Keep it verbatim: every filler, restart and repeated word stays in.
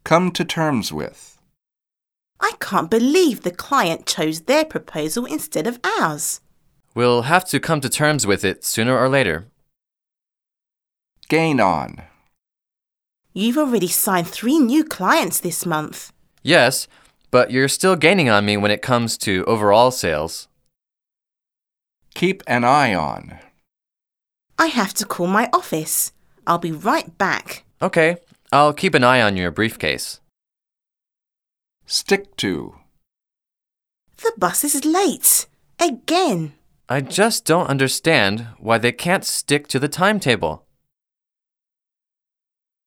Come to terms with. I can't believe the client chose their proposal instead of ours. We'll have to come to terms with it sooner or later. Gain on. You've already signed three new clients this month. Yes, but you're still gaining on me when it comes to overall sales. Keep an eye on. I have to call my office. I'll be right back. Okay, I'll keep an eye on your briefcase. Stick to. The bus is late. Again. I just don't understand why they can't stick to the timetable.